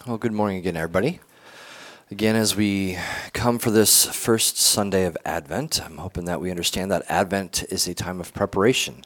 Well, good morning again, everybody. Again, as we come for this first Sunday of Advent, I'm hoping that we understand that Advent is a time of preparation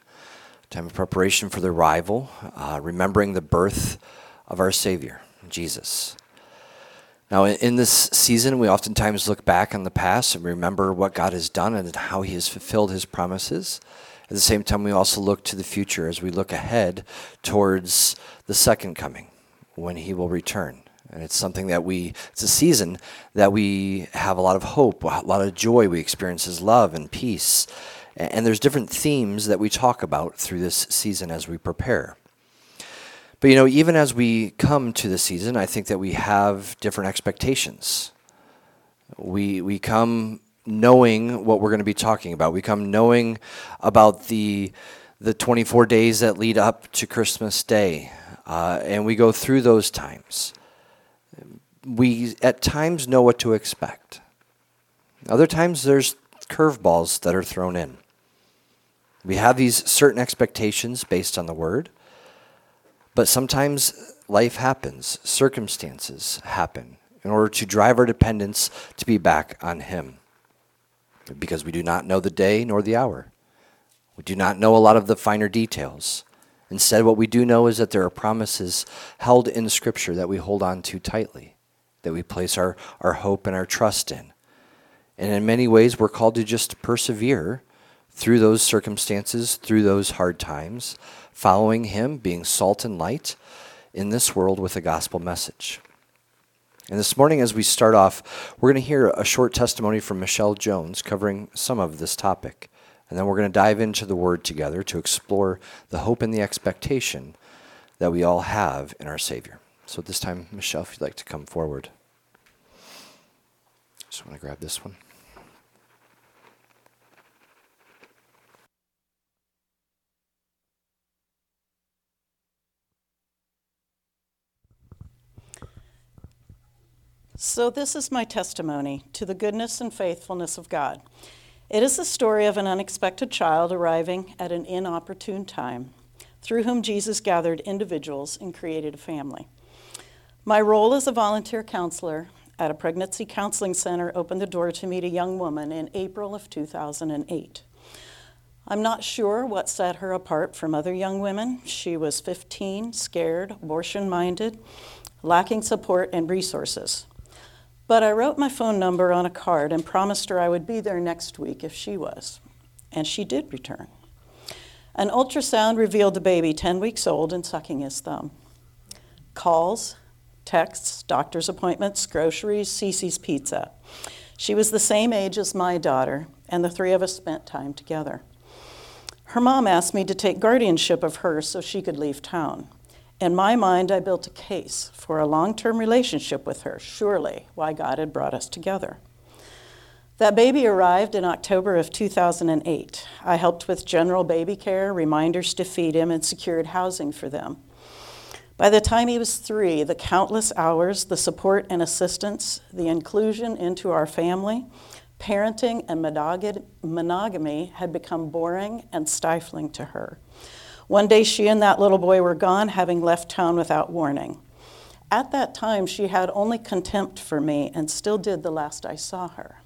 for the arrival, remembering the birth of our Savior, Jesus. Now, in this season, we oftentimes look back on the past and remember what God has done and how He has fulfilled His promises. At the same time, we also look to the future as we look ahead towards the second coming, when He will return. And it's something that it's a season that we have a lot of hope, a lot of joy. We experience His love and peace. And there's different themes that we talk about through this season as we prepare. But even as we come to the season, I think that we have different expectations. We come knowing what we're going to be talking about. We come knowing about the 24 days that lead up to Christmas Day. And we go through those times. We at times know what to expect. Other times there's curveballs that are thrown in. We have these certain expectations based on the Word, but sometimes life happens, circumstances happen in order to drive our dependence to be back on Him. Because we do not know the day nor the hour. We do not know a lot of the finer details. Instead, what we do know is that there are promises held in Scripture that we hold on to tightly, that we place our hope and our trust in. And in many ways, we're called to just persevere through those circumstances, through those hard times, following Him, being salt and light in this world with a gospel message. And this morning, as we start off, we're going to hear a short testimony from Michelle Jones covering some of this topic. And then we're going to dive into the Word together to explore the hope and the expectation that we all have in our Savior. So at this time, Michelle, if you'd like to come forward. Just want to grab this one. So this is my testimony to the goodness and faithfulness of God. It is the story of an unexpected child arriving at an inopportune time, through whom Jesus gathered individuals and created a family. My role as a volunteer counselor at a pregnancy counseling center opened the door to meet a young woman in April of 2008. I'm not sure what set her apart from other young women. She was 15, scared, abortion-minded, lacking support and resources. But I wrote my phone number on a card and promised her I would be there next week if she was. And she did return. An ultrasound revealed a baby 10 weeks old and sucking his thumb. Calls, texts, doctor's appointments, groceries, Cece's Pizza. She was the same age as my daughter, and the three of us spent time together. Her mom asked me to take guardianship of her so she could leave town. In my mind, I built a case for a long-term relationship with her, surely why God had brought us together. That baby arrived in October of 2008. I helped with general baby care, reminders to feed him, and secured housing for them. By the time he was 3, the countless hours, the support and assistance, the inclusion into our family, parenting and monogamy had become boring and stifling to her. One day she and that little boy were gone, having left town without warning. At that time, she had only contempt for me and still did the last I saw her.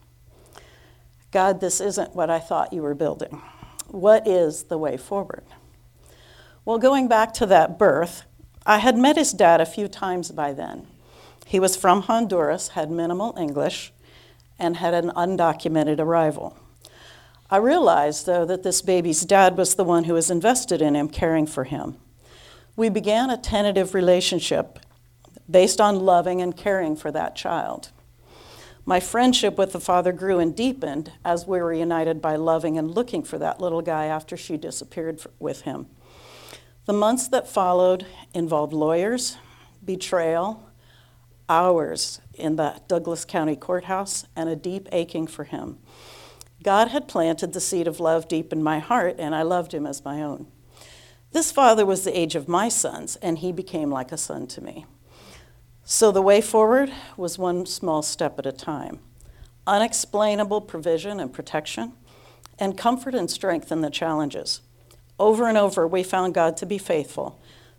God, this isn't what I thought you were building. What is the way forward? Well, going back to that birth, I had met his dad a few times by then. He was from Honduras, had minimal English, and had an undocumented arrival. I realized, though, that this baby's dad was the one who was invested in him, caring for him. We began a tentative relationship based on loving and caring for that child. My friendship with the father grew and deepened as we were united by loving and looking for that little guy after she disappeared with him. The months that followed involved lawyers, betrayal, hours in the Douglas County Courthouse, and a deep aching for him. God had planted the seed of love deep in my heart, and I loved him as my own. This father was the age of my sons, and he became like a son to me. So the way forward was one small step at a time. Unexplainable provision and protection, and comfort and strength in the challenges. Over and over, we found God to be faithful,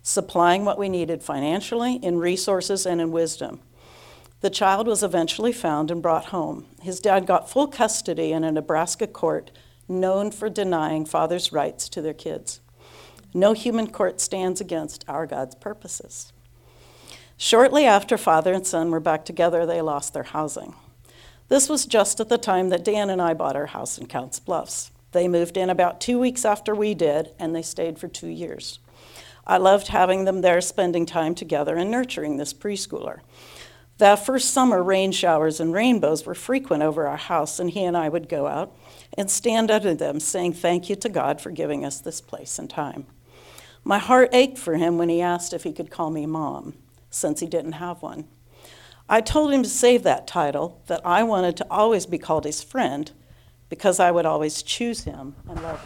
supplying what we needed financially, in resources, and in wisdom. The child was eventually found and brought home. His dad got full custody in a Nebraska court known for denying fathers' rights to their kids. No human court stands against our God's purposes. Shortly after father and son were back together, they lost their housing. This was just at the time that Dan and I bought our house in Counts Bluffs. They moved in about 2 weeks after we did, and they stayed for 2 years. I loved having them there, spending time together and nurturing this preschooler. That first summer, rain showers and rainbows were frequent over our house, and he and I would go out and stand under them, saying thank you to God for giving us this place and time. My heart ached for him when he asked if he could call me Mom, since he didn't have one. I told him to save that title, that I wanted to always be called his friend, because I would always choose him and love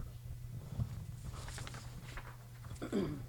him.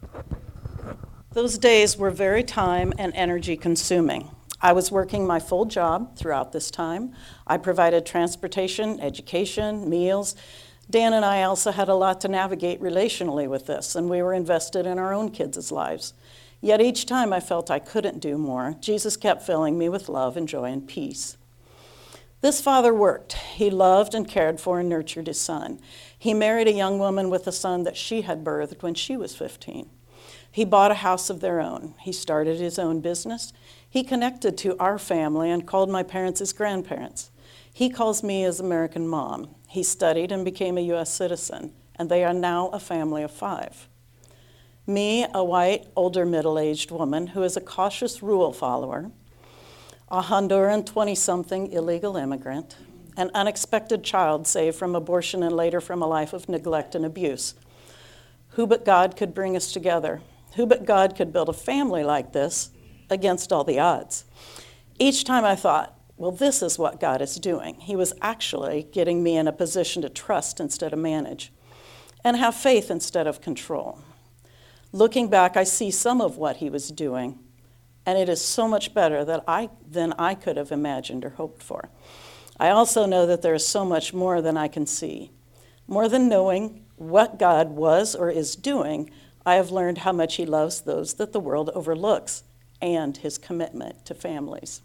Those days were very time and energy consuming. I was working my full job throughout this time. I provided transportation, education, meals. Dan and I also had a lot to navigate relationally with this, and we were invested in our own kids' lives. Yet each time I felt I couldn't do more, Jesus kept filling me with love and joy and peace. This father worked. He loved and cared for and nurtured his son. He married a young woman with a son that she had birthed when she was 15. He bought a house of their own. He started his own business. He connected to our family and called my parents his grandparents. He calls me his American mom. He studied and became a U.S. citizen, and they are now a family of 5. Me, a white, older, middle-aged woman who is a cautious rule follower, a Honduran 20-something illegal immigrant, an unexpected child saved from abortion and later from a life of neglect and abuse. Who but God could bring us together? Who but God could build a family like this against all the odds? Each time I thought, well, this is what God is doing. He was actually getting me in a position to trust instead of manage, and have faith instead of control. Looking back, I see some of what he was doing, and it is so much better than I could have imagined or hoped for. I also know that there is so much more than I can see. More than knowing what God was or is doing, I have learned how much he loves those that the world overlooks and his commitment to families.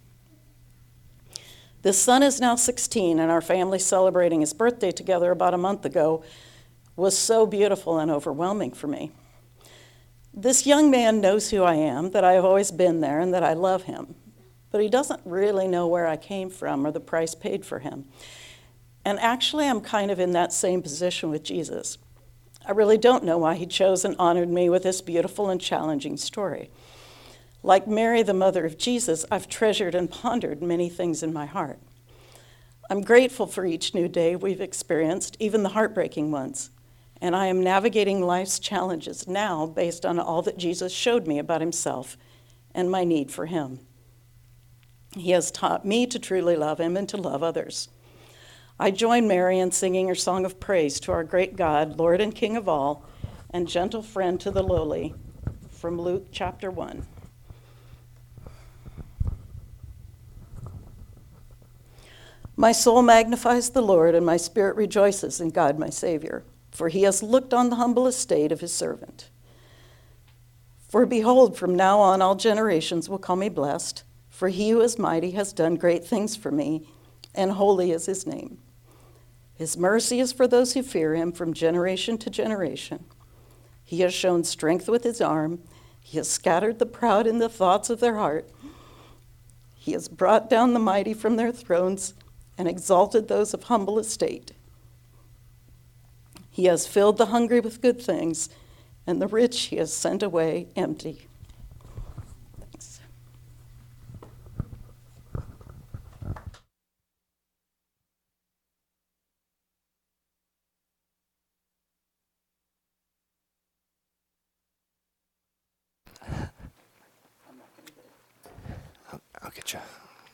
This son is now 16, and our family celebrating his birthday together about a month ago was so beautiful and overwhelming for me. This young man knows who I am, that I have always been there, and that I love him. But he doesn't really know where I came from or the price paid for him. And actually, I'm kind of in that same position with Jesus. I really don't know why he chose and honored me with this beautiful and challenging story. Like Mary, the mother of Jesus, I've treasured and pondered many things in my heart. I'm grateful for each new day we've experienced, even the heartbreaking ones. And I am navigating life's challenges now based on all that Jesus showed me about himself and my need for him. He has taught me to truly love him and to love others. I join Mary in singing her song of praise to our great God, Lord and King of all, and gentle friend to the lowly, from Luke chapter 1. My soul magnifies the Lord, and my spirit rejoices in God my Savior, for he has looked on the humble estate of his servant. For behold, from now on all generations will call me blessed, for he who is mighty has done great things for me, and holy is his name. His mercy is for those who fear him from generation to generation. He has shown strength with his arm. He has scattered the proud in the thoughts of their heart. He has brought down the mighty from their thrones and exalted those of humble estate. He has filled the hungry with good things, and the rich he has sent away empty. Thanks. I'll get you.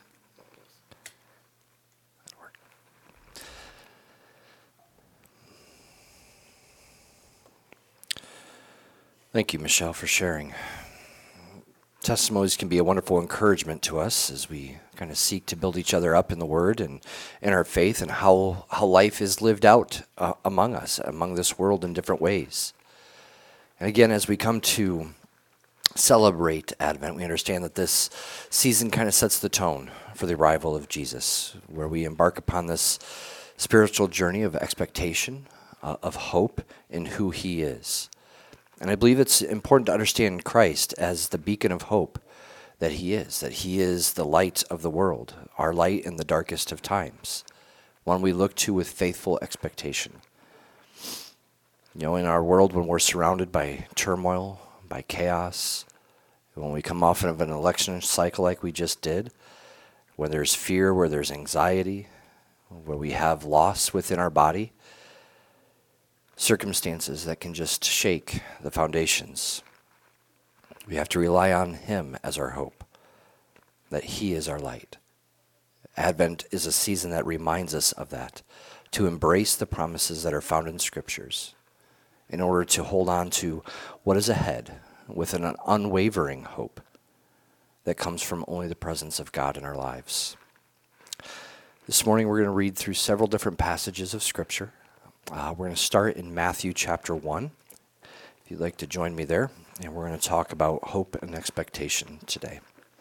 Thank you, Michelle, for sharing. Testimonies can be a wonderful encouragement to us as we kind of seek to build each other up in the Word and in our faith and how life is lived out among us, among this world in different ways. And again, as we come to celebrate Advent, we understand that this season kind of sets the tone for the arrival of Jesus, where we embark upon this spiritual journey of expectation, of hope in who he is. And I believe it's important to understand Christ as the beacon of hope that he is the light of the world, our light in the darkest of times, one we look to with faithful expectation. You know, in our world, when we're surrounded by turmoil, by chaos, when we come off of an election cycle like we just did, when there's fear, where there's anxiety, where we have loss within our body, circumstances that can just shake the foundations, we have to rely on him as our hope, that he is our light. Advent is a season that reminds us of that, to embrace the promises that are found in scriptures in order to hold on to what is ahead with an unwavering hope that comes from only the presence of God in our lives. This morning we're going to read through several different passages of scripture. We're going to start in Matthew chapter 1, if you'd like to join me there, and we're going to talk about hope and expectation today.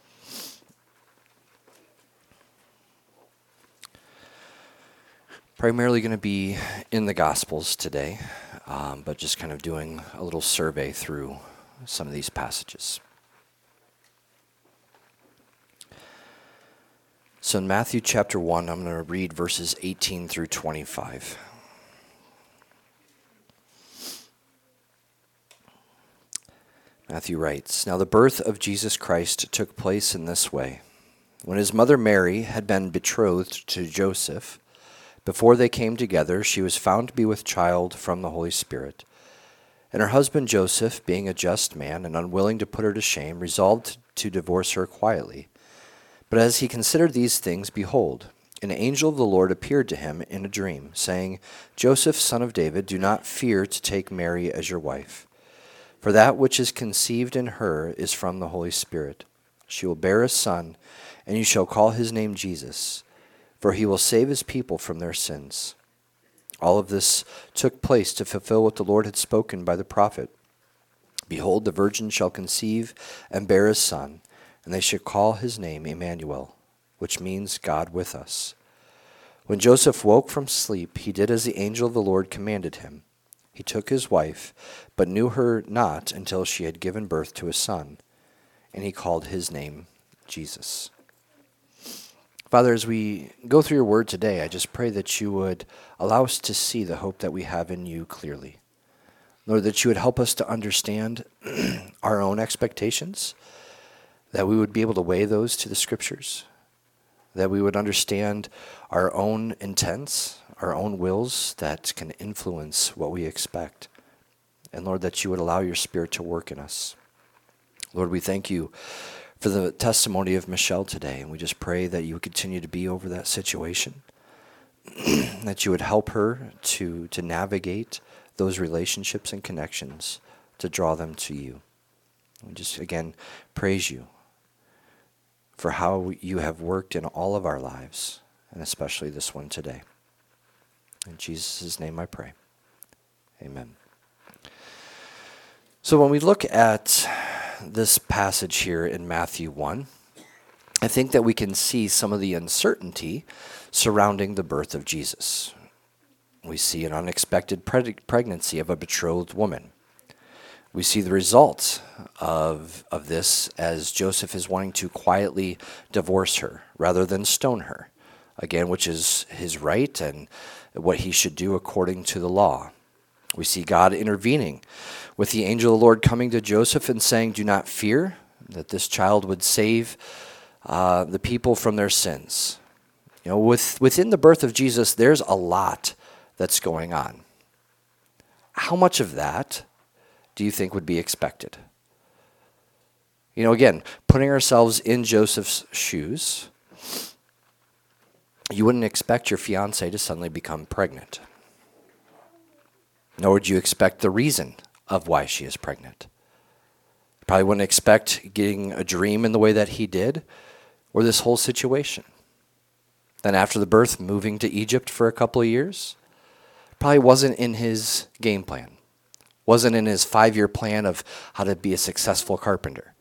Primarily going to be in the Gospels today, but just kind of doing a little survey through some of these passages. So in Matthew chapter 1, I'm going to read verses 18 through 25. Matthew writes, "Now the birth of Jesus Christ took place in this way. When his mother Mary had been betrothed to Joseph, before they came together, she was found to be with child from the Holy Spirit. And her husband Joseph, being a just man and unwilling to put her to shame, resolved to divorce her quietly. But as he considered these things, behold, an angel of the Lord appeared to him in a dream, saying, 'Joseph, son of David, do not fear to take Mary as your wife. For that which is conceived in her is from the Holy Spirit. She will bear a son, and you shall call his name Jesus, for he will save his people from their sins.' All of this took place to fulfill what the Lord had spoken by the prophet. 'Behold, the virgin shall conceive and bear a son, and they shall call his name Emmanuel,' which means God with us. When Joseph woke from sleep, he did as the angel of the Lord commanded him. He took his wife, but knew her not until she had given birth to a son, and he called his name Jesus." Father, as we go through your word today, I just pray that you would allow us to see the hope that we have in you clearly. Lord, that you would help us to understand our own expectations, that we would be able to weigh those to the scriptures, that we would understand our own intents, our own wills that can influence what we expect. And Lord, that you would allow your Spirit to work in us. Lord, we thank you for the testimony of Michelle today, and we just pray that you would continue to be over that situation, that you would help her to navigate those relationships and connections to draw them to you. We just, again, praise you for how you have worked in all of our lives, and especially this one today. In Jesus' name I pray. Amen. So when we look at this passage here in Matthew 1, I think that we can see some of the uncertainty surrounding the birth of Jesus. We see an unexpected pregnancy of a betrothed woman. We see the results of this as Joseph is wanting to quietly divorce her rather than stone her, again, which is his right and what he should do according to the law. We see God intervening with the angel of the Lord coming to Joseph and saying, "Do not fear," that this child would save the people from their sins. You know, within the birth of Jesus, there's a lot that's going on. How much of that do you think would be expected? You know, again, putting ourselves in Joseph's shoes, you wouldn't expect your fiancée to suddenly become pregnant. Nor would you expect the reason of why she is pregnant. You probably wouldn't expect getting a dream in the way that he did, or this whole situation. Then after the birth, moving to Egypt for a couple of years, probably wasn't in his game plan. wasn't in his 5-year plan of how to be a successful carpenter.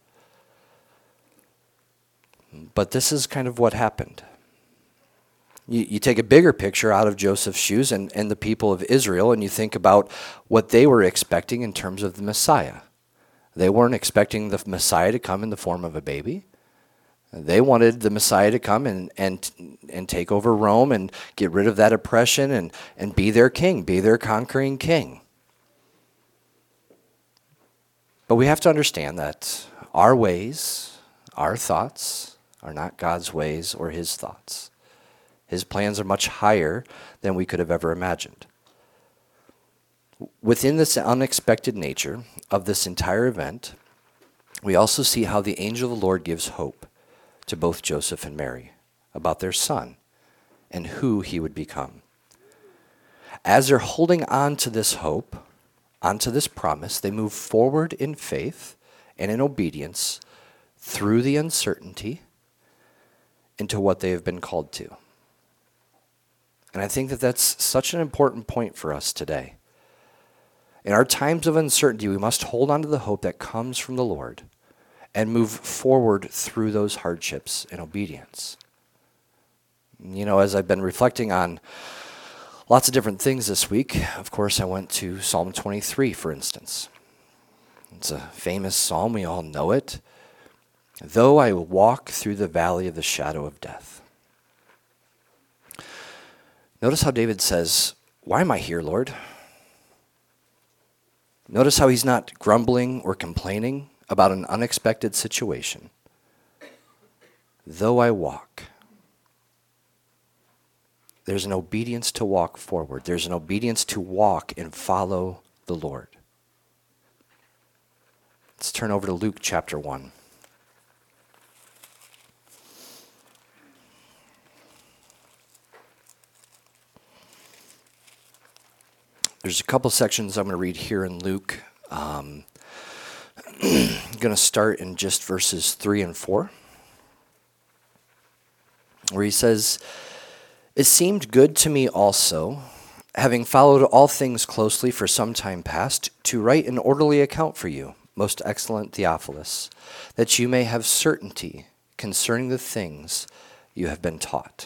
But this is kind of what happened. You take a bigger picture out of Joseph's shoes and the people of Israel, and you think about what they were expecting in terms of the Messiah. They weren't expecting the Messiah to come in the form of a baby. They wanted the Messiah to come and take over Rome and get rid of that oppression and be their king, be their conquering king. But we have to understand that our ways, our thoughts, are not God's ways or his thoughts. His plans are much higher than we could have ever imagined. Within this unexpected nature of this entire event, we also see how the angel of the Lord gives hope to both Joseph and Mary about their son and who he would become. As they're holding on to this hope, onto this promise, they move forward in faith and in obedience through the uncertainty into what they have been called to. And I think that that's such an important point for us today. In our times of uncertainty, we must hold on to the hope that comes from the Lord and move forward through those hardships in obedience. You know, as I've been reflecting on lots of different things this week, of course, I went to Psalm 23, for instance. It's a famous psalm. We all know it. Though I walk through the valley of the shadow of death. Notice how David says, why am I here, Lord? Notice how he's not grumbling or complaining about an unexpected situation. Though I walk. There's an obedience to walk forward. There's an obedience to walk and follow the Lord. Let's turn over to Luke chapter 1. There's a couple sections I'm going to read here in Luke. I'm going to start in just verses 3 and 4, where he says, "It seemed good to me also, having followed all things closely for some time past, to write an orderly account for you, most excellent Theophilus, that you may have certainty concerning the things you have been taught."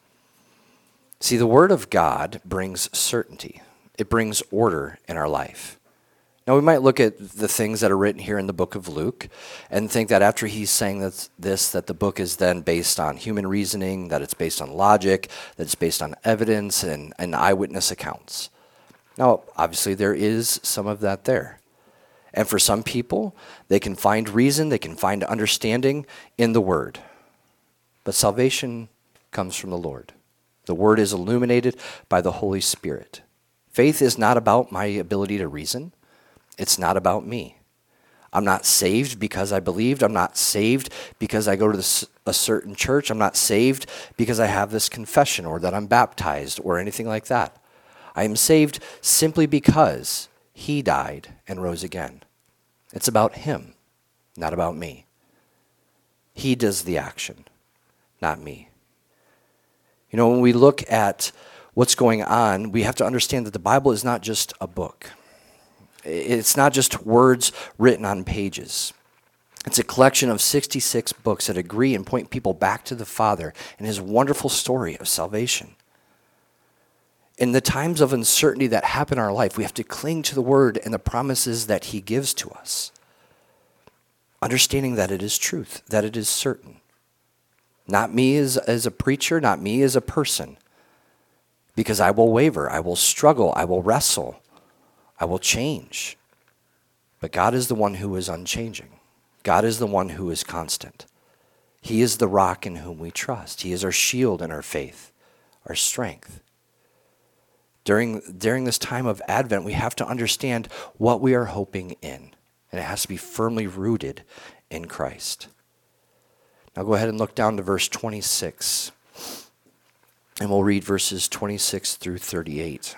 See, the Word of God brings certainty. It brings order in our life. Now, we might look at the things that are written here in the book of Luke and think that after he's saying that the book is then based on human reasoning, that it's based on logic, that it's based on evidence and eyewitness accounts. Now, obviously, there is some of that there. And for some people, they can find reason, they can find understanding in the Word. But salvation comes from the Lord. The Word is illuminated by the Holy Spirit. Faith is not about my ability to reason. It's not about me. I'm not saved because I believed. I'm not saved because I go to a certain church. I'm not saved because I have this confession or that I'm baptized or anything like that. I am saved simply because he died and rose again. It's about him, not about me. He does the action, not me. You know, when we look at what's going on, we have to understand that the Bible is not just a book. It's not just words written on pages. It's a collection of 66 books that agree and point people back to the Father and his wonderful story of salvation. In the times of uncertainty that happen in our life, we have to cling to the Word and the promises that he gives to us, understanding that it is truth, that it is certain. Not me as a preacher, not me as a person, because I will waver, I will struggle, I will wrestle, I will change. But God is the one who is unchanging. God is the one who is constant. He is the rock in whom we trust. He is our shield and our faith, our strength. During this time of Advent, we have to understand what we are hoping in, and it has to be firmly rooted in Christ. Now go ahead and look down to verse 26. And we'll read verses 26 through 38.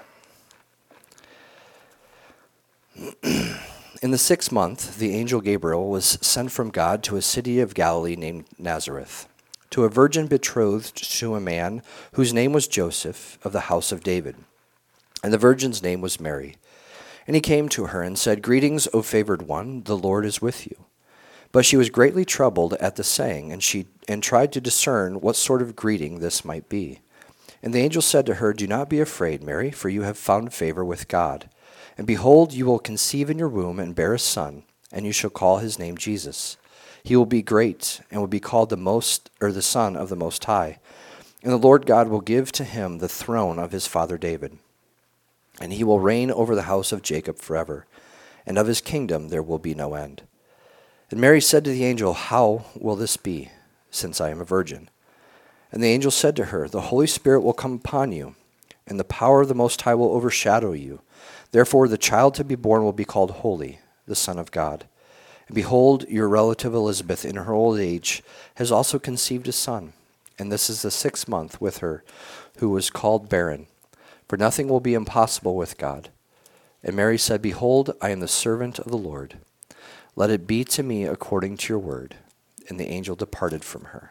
In the 6th month, the angel Gabriel was sent from God to a city of Galilee named Nazareth, to a virgin betrothed to a man whose name was Joseph of the house of David. And the virgin's name was Mary. And he came to her and said, Greetings, O favored one, the Lord is with you. But she was greatly troubled at the saying, and tried to discern what sort of greeting this might be. And the angel said to her, Do not be afraid, Mary, for you have found favor with God. And behold, you will conceive in your womb and bear a son, and you shall call his name Jesus. He will be great, and will be called the Son of the Most High. And the Lord God will give to him the throne of his father David. And he will reign over the house of Jacob forever, and of his kingdom there will be no end. And Mary said to the angel, How will this be, since I am a virgin? And the angel said to her, The Holy Spirit will come upon you, and the power of the Most High will overshadow you. Therefore the child to be born will be called Holy, the Son of God. And behold, your relative Elizabeth in her old age has also conceived a son, and this is the 6th month with her, who was called barren. For nothing will be impossible with God. And Mary said, Behold, I am the servant of the Lord. Let it be to me according to your word. And the angel departed from her.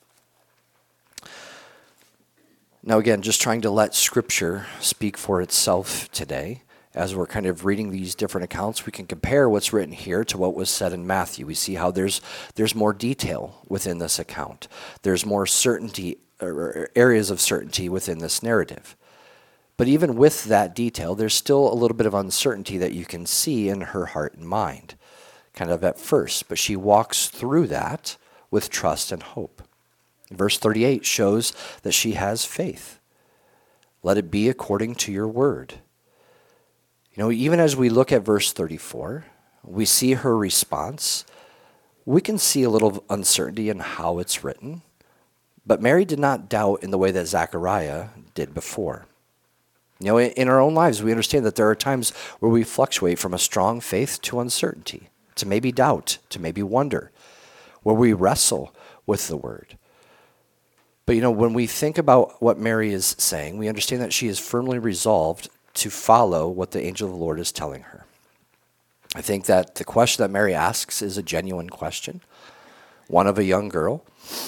Now again, just trying to let Scripture speak for itself today. As we're kind of reading these different accounts, we can compare what's written here to what was said in Matthew. We see how there's more detail within this account. There's more certainty, or areas of certainty within this narrative. But even with that detail, there's still a little bit of uncertainty that you can see in her heart and mind, kind of at first. But she walks through that with trust and hope. Verse 38 shows that she has faith. Let it be according to your word. You know, even as we look at verse 34, we see her response. We can see a little uncertainty in how it's written. But Mary did not doubt in the way that Zechariah did before. You know, in our own lives, we understand that there are times where we fluctuate from a strong faith to uncertainty, to maybe doubt, to maybe wonder, where we wrestle with the word. But, you know, when we think about what Mary is saying, we understand that she is firmly resolved to follow what the angel of the Lord is telling her. I think that the question that Mary asks is a genuine question, one of a young girl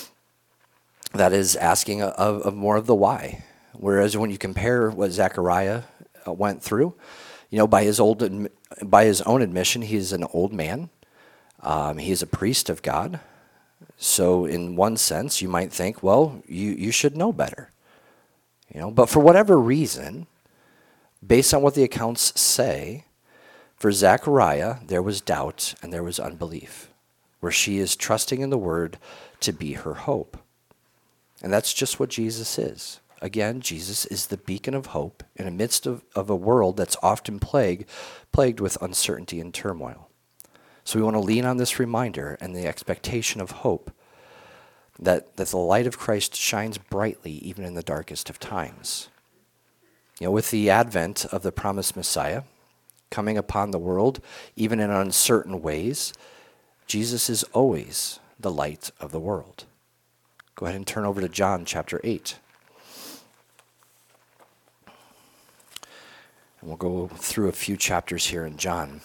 that is asking of more of the why. Whereas when you compare what Zechariah went through, you know, by his own admission, he's an old man. He is a priest of God. So in one sense, you might think, well, you should know better. You know, but for whatever reason, based on what the accounts say, for Zechariah, there was doubt and there was unbelief, where she is trusting in the word to be her hope. And that's just what Jesus is. Again, Jesus is the beacon of hope in the midst of a world that's often plagued with uncertainty and turmoil. So we want to lean on this reminder and the expectation of hope that the light of Christ shines brightly even in the darkest of times. You know, with the advent of the promised Messiah coming upon the world, even in uncertain ways, Jesus is always the light of the world. Go ahead and turn over to John chapter 8. And we'll go through a few chapters here in John.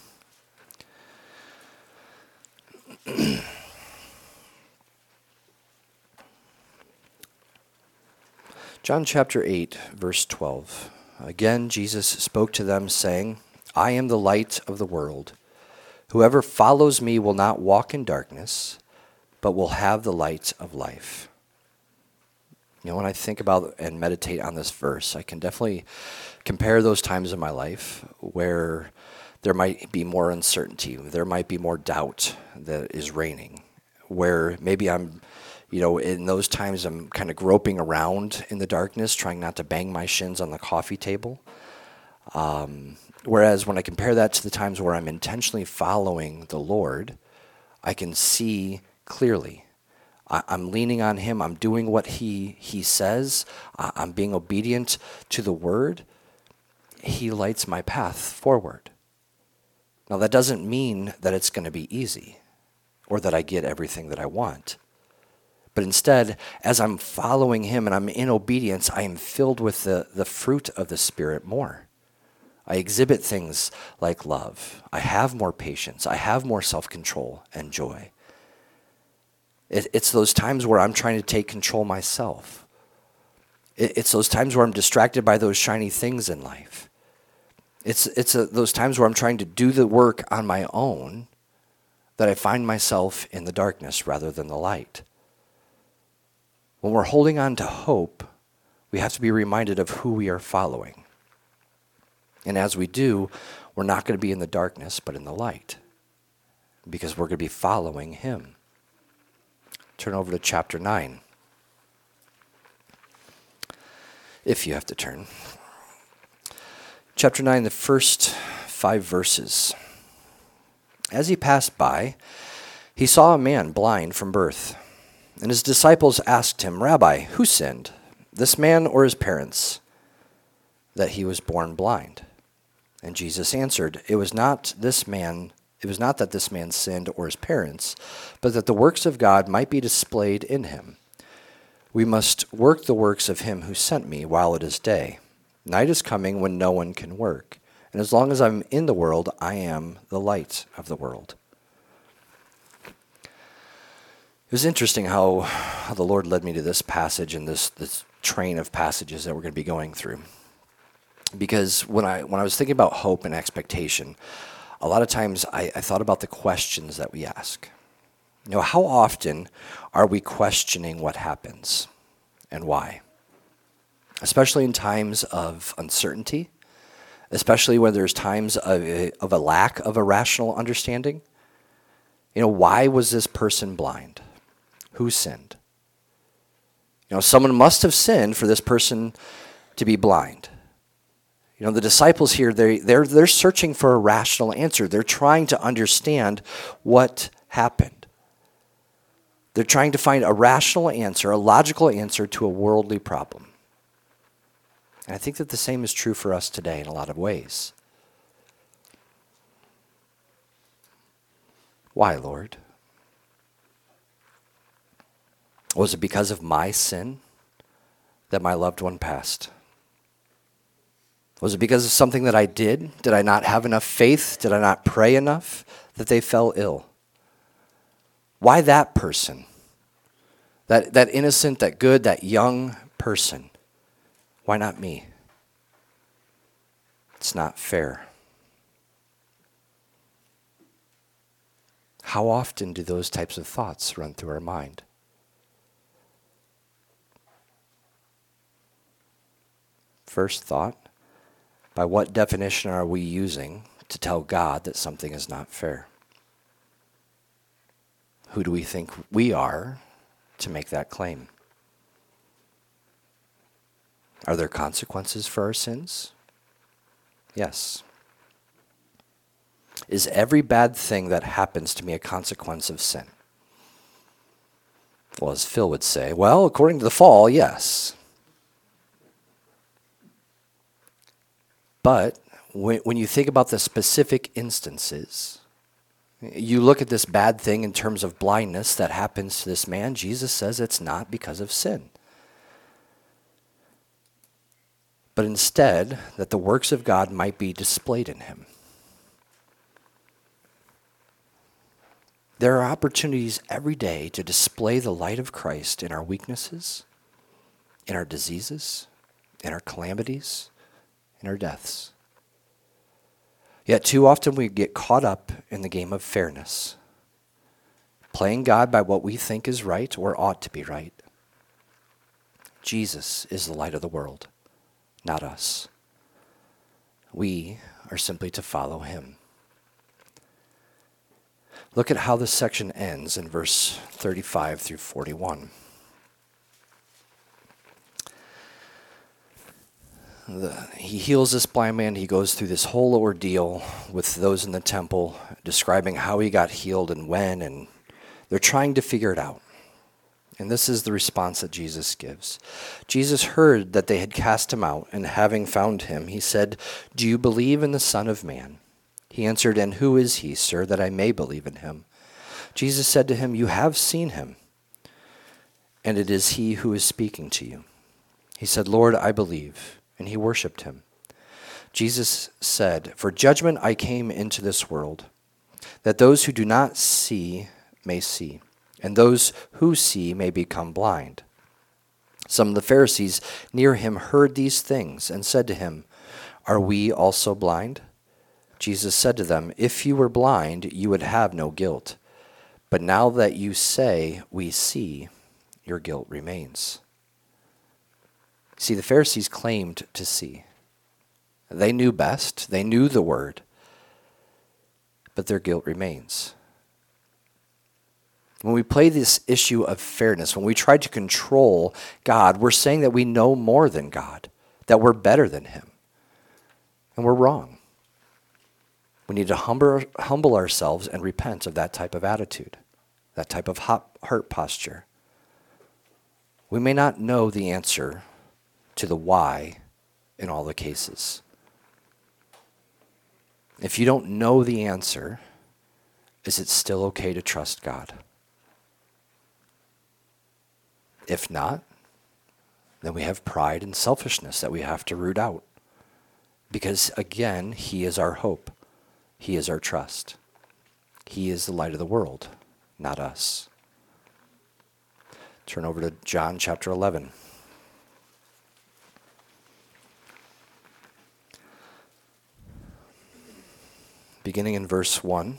John chapter 8, verse 12. Again, Jesus spoke to them, saying, I am the light of the world. Whoever follows me will not walk in darkness, but will have the light of life. You know, when I think about and meditate on this verse, I can definitely compare those times in my life where there might be more uncertainty, there might be more doubt that is reigning, where maybe I'm, you know, in those times I'm kind of groping around in the darkness, trying not to bang my shins on the coffee table. Whereas when I compare that to the times where I'm intentionally following the Lord, I can see clearly. I'm leaning on him. I'm doing what he says. I'm being obedient to the word. He lights my path forward. Now, that doesn't mean that it's going to be easy or that I get everything that I want. But instead, as I'm following him and I'm in obedience, I am filled with the fruit of the Spirit more. I exhibit things like love. I have more patience. I have more self-control and joy. It's those times where I'm trying to take control myself. It's those times where I'm distracted by those shiny things in life. It's those times where I'm trying to do the work on my own that I find myself in the darkness rather than the light. When we're holding on to hope, we have to be reminded of who we are following. And as we do, we're not going to be in the darkness, but in the light, because we're going to be following him. Turn over to chapter 9, if you have to turn. Chapter 9, the first 5 verses. As he passed by, he saw a man blind from birth. And his disciples asked him, "Rabbi, who sinned, this man or his parents, that he was born blind?" And Jesus answered, It was not that this man sinned or his parents, but that the works of God might be displayed in him. We must work the works of him who sent me while it is day. Night is coming when no one can work. And as long as I'm in the world, I am the light of the world. It was interesting how the Lord led me to this passage and this train of passages that we're going to be going through. Because when I was thinking about hope and expectation, a lot of times I thought about the questions that we ask. You know, how often are we questioning what happens and why? Especially in times of uncertainty, especially when there's times of a lack of a rational understanding. You know, why was this person blind? Who sinned? You know, someone must have sinned for this person to be blind. You know, the disciples here, they're searching for a rational answer. They're trying to understand what happened. They're trying to find a rational answer, a logical answer to a worldly problem. And I think that the same is true for us today in a lot of ways. Why, Lord? Was it because of my sin that my loved one passed? Was it because of something that I did? Did I not have enough faith? Did I not pray enough that they fell ill? Why that person? That innocent, that good, that young person? Why not me? It's not fair. How often do those types of thoughts run through our mind? First thought, by what definition are we using to tell God that something is not fair? Who do we think we are to make that claim? Are there consequences for our sins? Yes. Is every bad thing that happens to me a consequence of sin? Well, as Phil would say, well, according to the fall, yes. But when you think about the specific instances, you look at this bad thing in terms of blindness that happens to this man, Jesus says it's not because of sin. But instead, that the works of God might be displayed in him. There are opportunities every day to display the light of Christ in our weaknesses, in our diseases, in our calamities, in our deaths. Yet too often we get caught up in the game of fairness, playing God by what we think is right or ought to be right. Jesus is the light of the world, not us. We are simply to follow him. Look at how this section ends in verse 35 through 41. He heals this blind man. He goes through this whole ordeal with those in the temple, describing how he got healed and when, and they're trying to figure it out. And this is the response that Jesus gives. Jesus heard that they had cast him out, and having found him, he said, "Do you believe in the Son of Man?" He answered, "And who is he, sir, that I may believe in him?" Jesus said to him, "You have seen him, and it is he who is speaking to you." He said, "Lord, I believe." And he worshipped him. Jesus said, "For judgment I came into this world, that those who do not see may see, and those who see may become blind." Some of the Pharisees near him heard these things and said to him, Are we also blind?" Jesus said to them, "If you were blind, you would have no guilt. But now that you say, 'We see,' your guilt remains." See, the Pharisees claimed to see. They knew best. They knew the word. But their guilt remains. When we play this issue of fairness, when we try to control God, we're saying that we know more than God, that we're better than him. And we're wrong. We need to humble ourselves and repent of that type of attitude, that type of heart posture. We may not know the answer to the why in all the cases. If you don't know the answer, is it still okay to trust God? If not, then we have pride and selfishness that we have to root out. Because again, he is our hope. He is our trust. He is the light of the world, not us. Turn over to John chapter 11. Beginning in verse 1.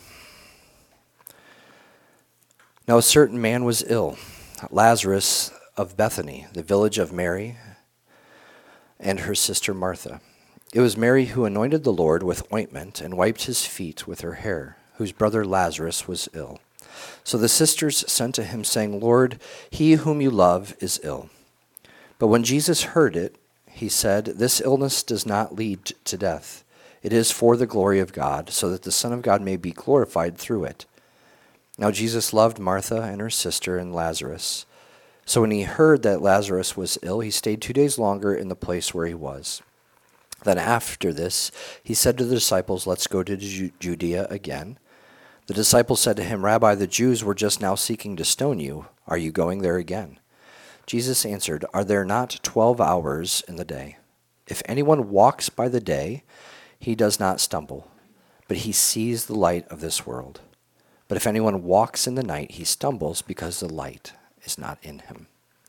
Now a certain man was ill, Lazarus of Bethany, the village of Mary and her sister Martha. It was Mary who anointed the Lord with ointment and wiped his feet with her hair, whose brother Lazarus was ill. So the sisters sent to him, saying, "Lord, he whom you love is ill." But when Jesus heard it, he said, "This illness does not lead to death. It is for the glory of God, so that the Son of God may be glorified through it." Now Jesus loved Martha and her sister and Lazarus. So when he heard that Lazarus was ill, he stayed 2 days longer in the place where he was. Then after this, he said to the disciples, "Let's go to Judea again." The disciples said to him, "Rabbi, the Jews were just now seeking to stone you. Are you going there again?" Jesus answered, "Are there not 12 hours in the day? If anyone walks by the day, he does not stumble, but he sees the light of this world. But if anyone walks in the night, he stumbles because the light is not in him."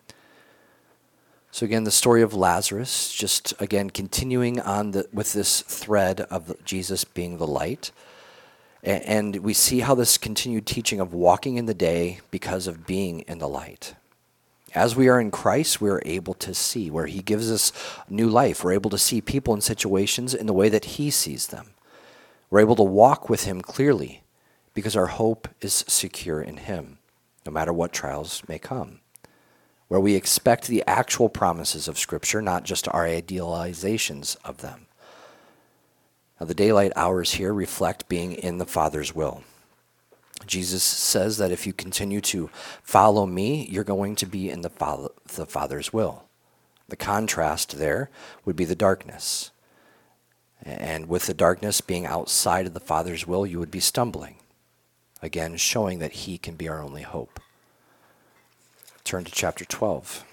So again, the story of Lazarus, just again continuing on with this thread of Jesus being the light. And we see how this continued teaching of walking in the day because of being in the light. As we are in Christ, we are able to see, where he gives us new life. We're able to see people and situations in the way that he sees them. We're able to walk with him clearly because our hope is secure in him, no matter what trials may come. Where we expect the actual promises of Scripture, not just our idealizations of them. Now, the daylight hours here reflect being in the Father's will. Jesus says that if you continue to follow me, you're going to be in the Father's will. The contrast there would be the darkness. And with the darkness being outside of the Father's will, you would be stumbling. Again, showing that he can be our only hope. Turn to chapter 12.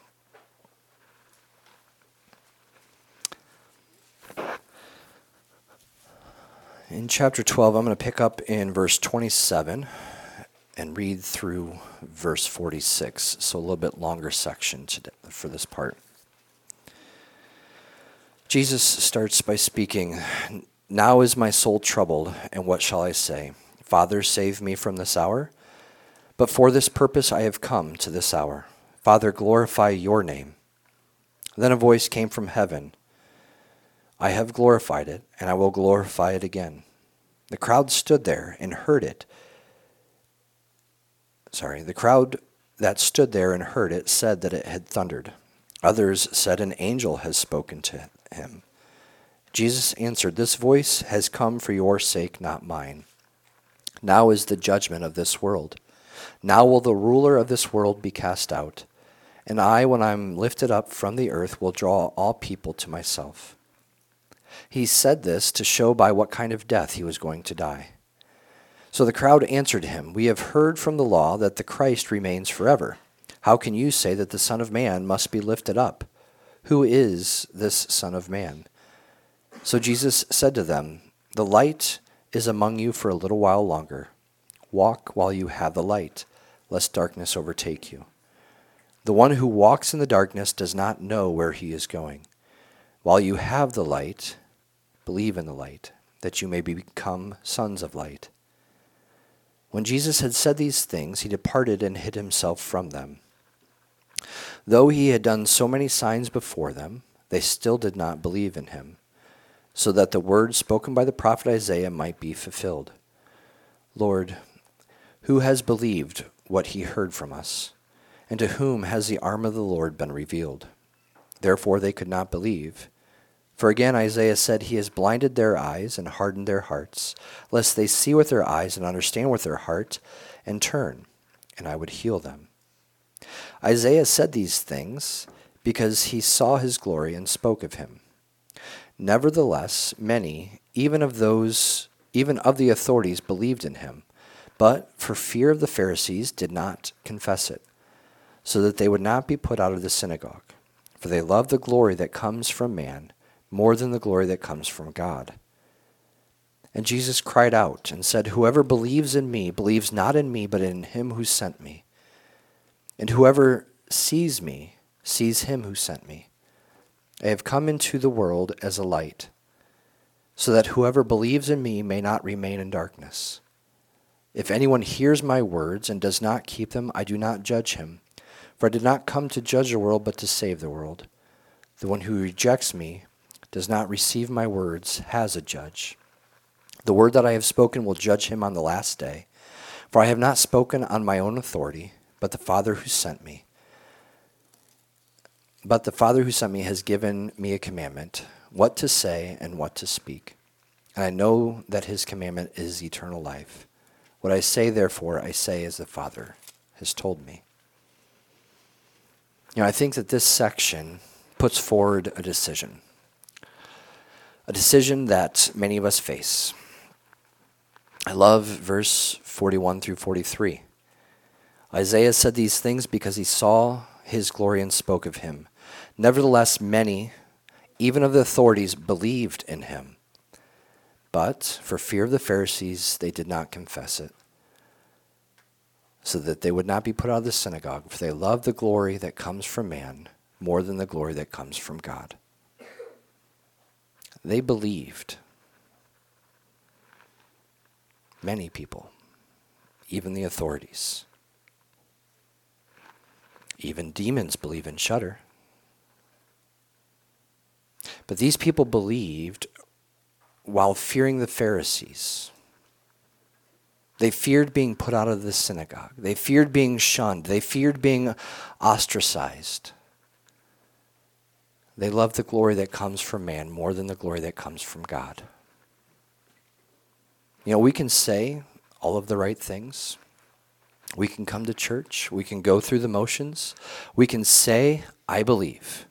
In chapter 12, I'm going to pick up in verse 27 and read through verse 46, so a little bit longer section for this part. Jesus starts by speaking, "Now is my soul troubled, and what shall I say? Father, save me from this hour? But for this purpose I have come to this hour. Father, glorify your name." Then a voice came from heaven, "I have glorified it, and I will glorify it again." The crowd stood there and heard it. The crowd that stood there and heard it said that it had thundered. Others said, "An angel has spoken to him." Jesus answered, "This voice has come for your sake, not mine. Now is the judgment of this world. Now will the ruler of this world be cast out. And I, when I am lifted up from the earth, will draw all people to myself." He said this to show by what kind of death he was going to die. So the crowd answered him, "We have heard from the law that the Christ remains forever. How can you say that the Son of Man must be lifted up? Who is this Son of Man?" So Jesus said to them, "The light is among you for a little while longer. Walk while you have the light, lest darkness overtake you. The one who walks in the darkness does not know where he is going. While you have the light, believe in the light, that you may become sons of light." When Jesus had said these things, he departed and hid himself from them. Though he had done so many signs before them, they still did not believe in him, so that the word spoken by the prophet Isaiah might be fulfilled. "Lord, who has believed what he heard from us? And to whom has the arm of the Lord been revealed?" Therefore they could not believe. For again Isaiah said, "He has blinded their eyes and hardened their hearts, lest they see with their eyes and understand with their heart, and turn, and I would heal them." Isaiah said these things because he saw his glory and spoke of him. Nevertheless, many, even of the authorities, believed in him, but for fear of the Pharisees did not confess it, so that they would not be put out of the synagogue. For they love the glory that comes from man more than the glory that comes from God. And Jesus cried out and said, "Whoever believes in me believes not in me, but in him who sent me. And whoever sees me sees him who sent me. I have come into the world as a light, so that whoever believes in me may not remain in darkness. If anyone hears my words and does not keep them, I do not judge him. For I did not come to judge the world, but to save the world. The one who rejects me, does not receive my words, has a judge. The word that I have spoken will judge him on the last day. For I have not spoken on my own authority, but the Father who sent me. But the Father who sent me has given me a commandment, what to say and what to speak. And I know that his commandment is eternal life. What I say, therefore, I say as the Father has told me." I think that this section puts forward a decision that many of us face. I love verse 41 through 43. Isaiah said these things because he saw his glory and spoke of him. Nevertheless, many, even of the authorities, believed in him. But for fear of the Pharisees, they did not confess it, so that they would not be put out of the synagogue, for they loved the glory that comes from man more than the glory that comes from God. They believed. Many people, even the authorities. Even demons believe and shudder. But these people believed while fearing the Pharisees. They feared being put out of the synagogue. They feared being shunned. They feared being ostracized. They loved the glory that comes from man more than the glory that comes from God. We can say all of the right things. We can come to church. We can go through the motions. We can say, "I believe."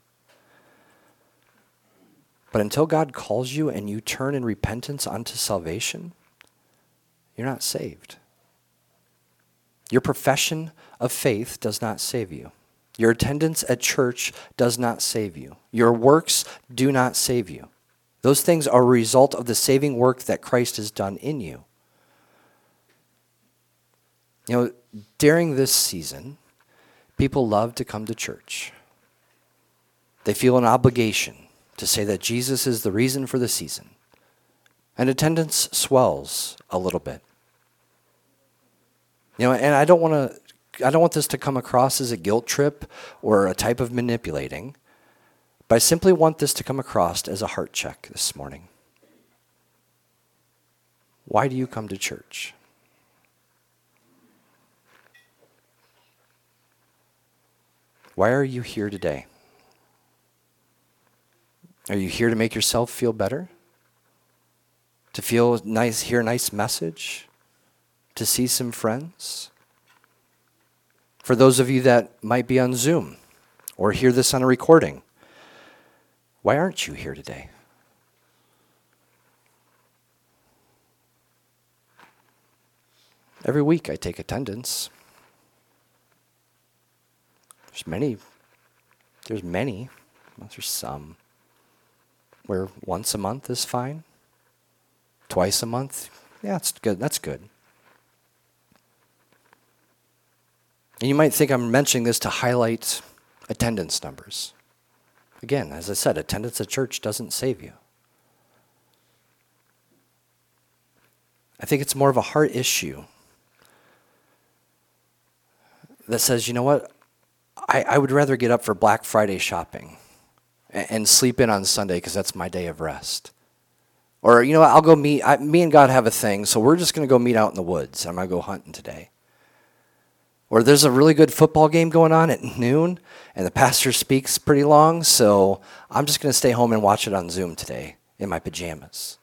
But until God calls you and you turn in repentance unto salvation, you're not saved. Your profession of faith does not save you. Your attendance at church does not save you. Your works do not save you. Those things are a result of the saving work that Christ has done in you. During this season, people love to come to church. They feel an obligation to say that Jesus is the reason for the season. And attendance swells a little bit. And I don't want this to come across as a guilt trip or a type of manipulating, but I simply want this to come across as a heart check this morning. Why do you come to church? Why are you here today? Are you here to make yourself feel better? To feel nice, hear a nice message? To see some friends? For those of you that might be on Zoom or hear this on a recording, why aren't you here today? Every week I take attendance. There's many, well, there's some where once a month is fine. Twice a month, yeah, that's good. That's good. And you might think I'm mentioning this to highlight attendance numbers. Again, as I said, attendance at church doesn't save you. I think it's more of a heart issue that says, you know what, I would rather get up for Black Friday shopping and sleep in on Sunday because that's my day of rest. Or, you know what, I'll go me and God have a thing, so we're just going to go meet out in the woods. I'm going to go hunting today. Or there's a really good football game going on at noon, and the pastor speaks pretty long, so I'm just going to stay home and watch it on Zoom today in my pajamas.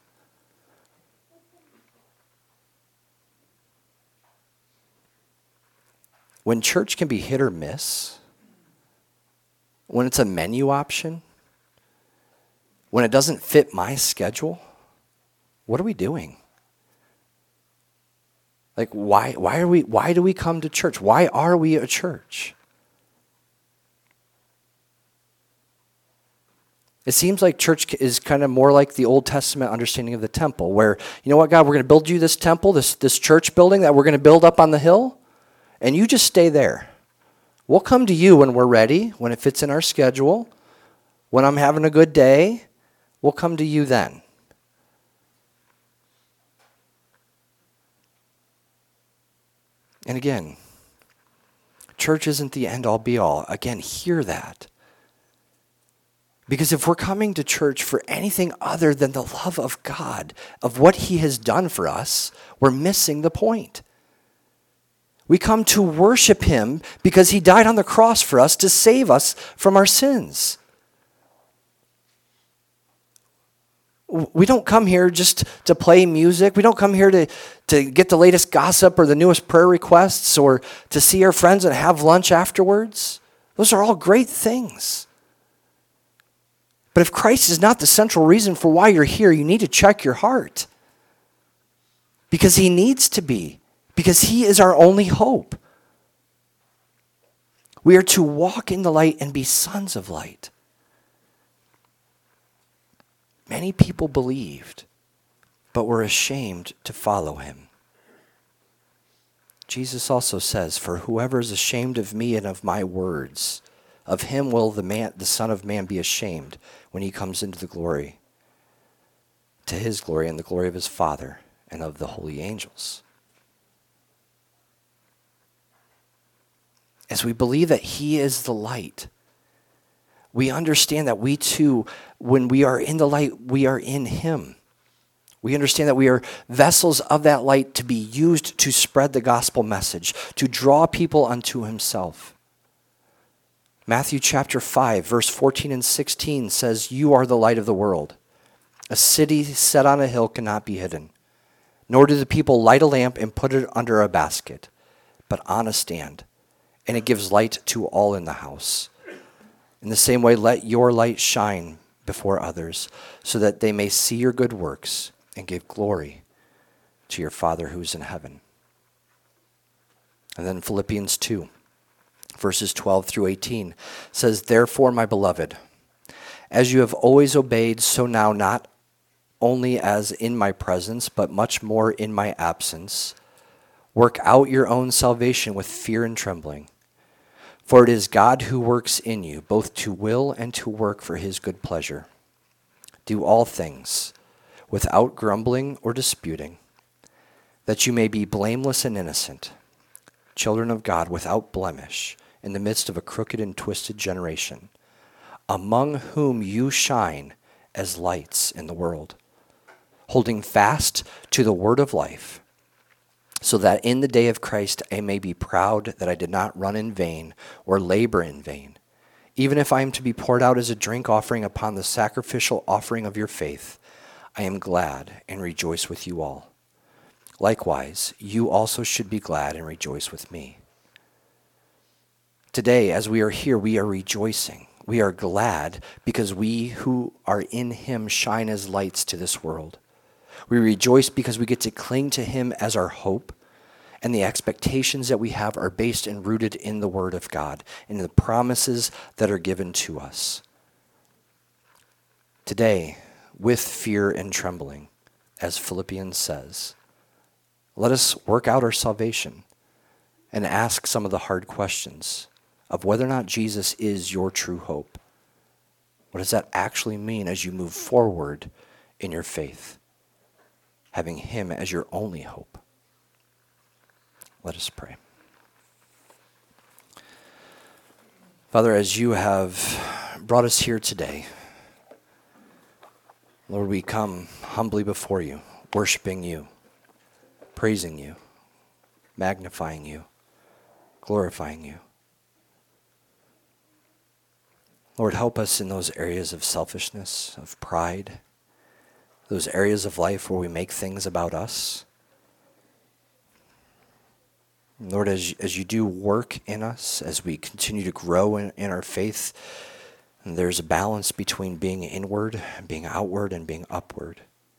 When church can be hit or miss, when it's a menu option, when it doesn't fit my schedule, what are we doing? Like, why do we come to church? Why are we a church? It seems like church is kind of more like the Old Testament understanding of the temple, where, you know what, God, we're going to build you this temple, this church building that we're going to build up on the hill, and you just stay there. We'll come to you when we're ready, when it fits in our schedule, when I'm having a good day, we'll come to you then. And again, church isn't the end-all be-all. Again, hear that. Because if we're coming to church for anything other than the love of God, of what he has done for us, we're missing the point. We come to worship him because he died on the cross for us to save us from our sins. We don't come here just to play music. We don't come here to get the latest gossip or the newest prayer requests or to see our friends and have lunch afterwards. Those are all great things. But if Christ is not the central reason for why you're here, you need to check your heart. Because he needs to be. Because he is our only hope. We are to walk in the light and be sons of light. Many people believed, but were ashamed to follow him. Jesus also says, "For whoever is ashamed of me and of my words, of him will the Son of Man be ashamed when he comes into the glory, to his glory and the glory of his Father and of the holy angels." As we believe that he is the light, we understand that we too, when we are in the light, we are in him. We understand that we are vessels of that light to be used to spread the gospel message, to draw people unto himself. Matthew chapter 5, verse 14 and 16 says, "You are the light of the world. A city set on a hill cannot be hidden. Nor do the people light a lamp and put it under a basket, but on a stand, and it gives light to all in the house. In the same way, let your light shine before others, so that they may see your good works and give glory to your Father who is in heaven." And then Philippians 2, verses 12 through 18 says, "Therefore, my beloved, as you have always obeyed, so now not only as in my presence, but much more in my absence, work out your own salvation with fear and trembling. For it is God who works in you, both to will and to work for his good pleasure. Do all things without grumbling or disputing, that you may be blameless and innocent, children of God without blemish, in the midst of a crooked and twisted generation, among whom you shine as lights in the world, holding fast to the word of life, so that in the day of Christ I may be proud that I did not run in vain or labor in vain. Even if I am to be poured out as a drink offering upon the sacrificial offering of your faith, I am glad and rejoice with you all. Likewise, you also should be glad and rejoice with me." Today, as we are here, we are rejoicing. We are glad because we who are in him shine as lights to this world. We rejoice because we get to cling to him as our hope, and the expectations that we have are based and rooted in the word of God and in the promises that are given to us. Today, with fear and trembling, as Philippians says, let us work out our salvation and ask some of the hard questions of whether or not Jesus is your true hope. What does that actually mean as you move forward in your faith? having him as your only hope. Let us pray. Father, as you have brought us here today, Lord, we come humbly before you, worshiping you, praising you, magnifying you, glorifying you. Lord, help us in those areas of selfishness, of pride, those areas of life where we make things about us. Lord, as you do work in us, as we continue to grow in our faith, there's a balance between being inward, being outward, and being upward.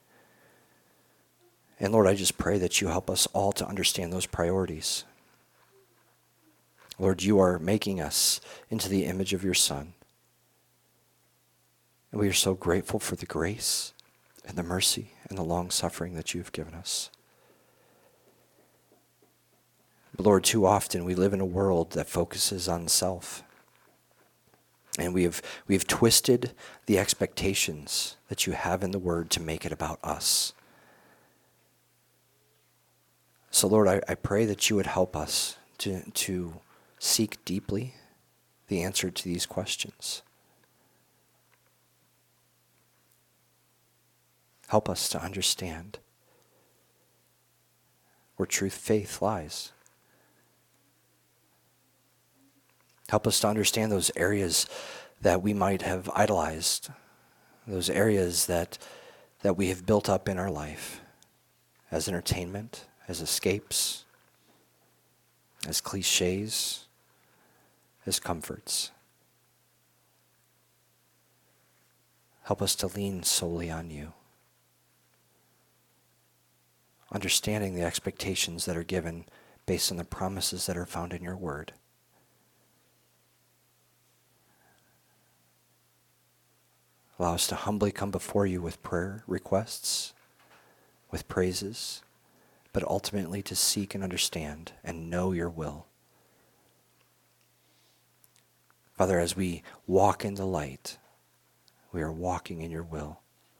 And Lord, I just pray that you help us all to understand those priorities. Lord, you are making us into the image of your Son. And we are so grateful for the grace and the mercy and the long suffering that you've given us. But Lord, too often we live in a world that focuses on self. And we have twisted the expectations that you have in the Word to make it about us. So Lord, I pray that you would help us to seek deeply the answer to these questions. Help us to understand where faith lies. Help us to understand those areas that we might have idolized, those areas that we have built up in our life as entertainment, as escapes, as cliches, as comforts. Help us to lean solely on you, understanding the expectations that are given based on the promises that are found in your word. Allow us to humbly come before you with prayer requests, with praises, but ultimately to seek and understand and know your will. Father, as we walk in the light, we are walking in your will.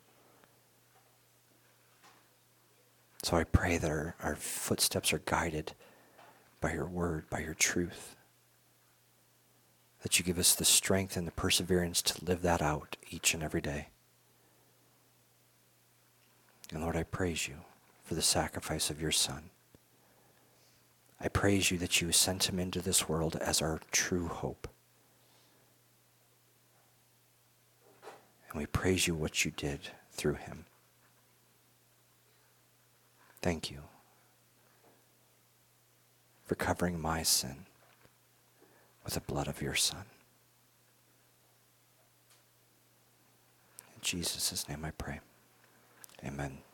So I pray that our footsteps are guided by your word, by your truth. That you give us the strength and the perseverance to live that out each and every day. And Lord, I praise you for the sacrifice of your Son. I praise you that you sent him into this world as our true hope. And we praise you what you did through him. Thank you for covering my sin with the blood of your Son. In Jesus' name I pray. Amen.